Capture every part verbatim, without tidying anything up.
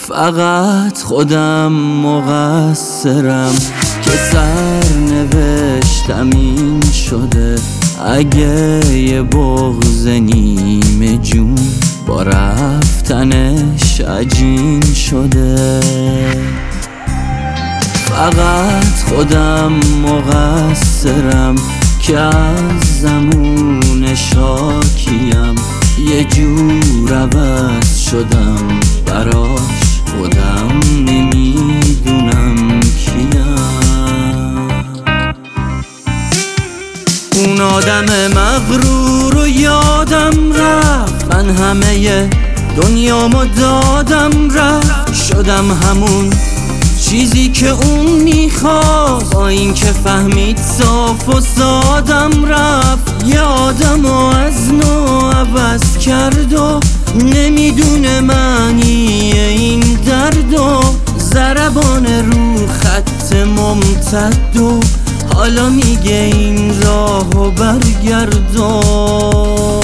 فقط خودم مقصرم که سرنوشتم این شده. اگه یه بغض نیمه جون با رفتنش عجین شده، فقط خودم مقصرم که از زمون شاکیم یه جور عوض شدم براش، خودم نمیدونم کیم. اون آدم مغرور رو یادم رفت، من همه دنیامو دادم رفت. شدم همون چیزی که اون میخواست، با این که فهمید صاف و سادم رفت. یه آدمو از نو عوض کرد و نمیدونه معنی این درد و ضربان رو خط ممتد و حالا میگه این راهو برگردون.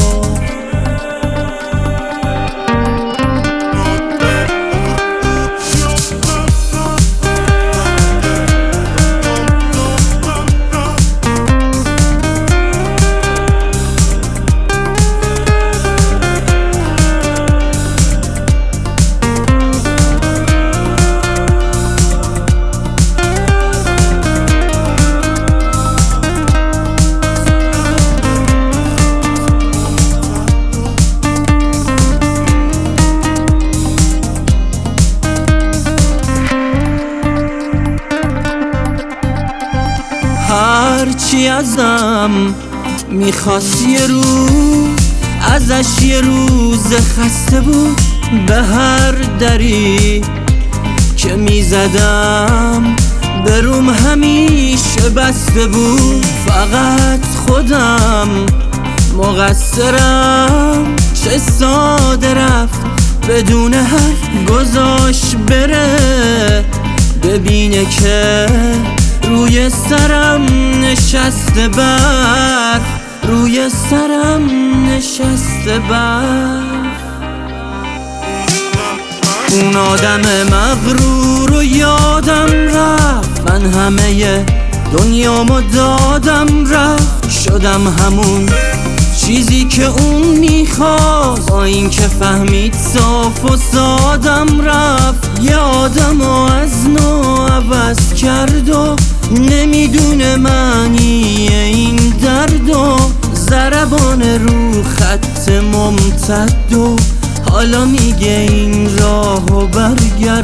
هرچی ازم میخواست یه روز، ازش یه روز خسته بود. به هر دری که میزدم بروم همیشه بسته بود. فقط خودم مقصرم، چه ساده رفت بدون حرف گذاشت بره. ببینه که روی سرم نشسته برف، روی سرم نشسته برف. اون آدم مغرور رو یادم رفت، من همه دنیامو دادم رفت. شدم همون چیزی که اون میخواست، با این که فهمید صاف و سادم رفت. یه آدمو از نو عوض کرد و نمیدونه معنی این درد و ضربان رو خط ممتد و حالا میگه این راهو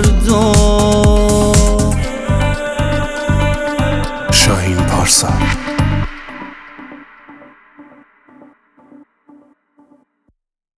برگردون. شاهین پارسا.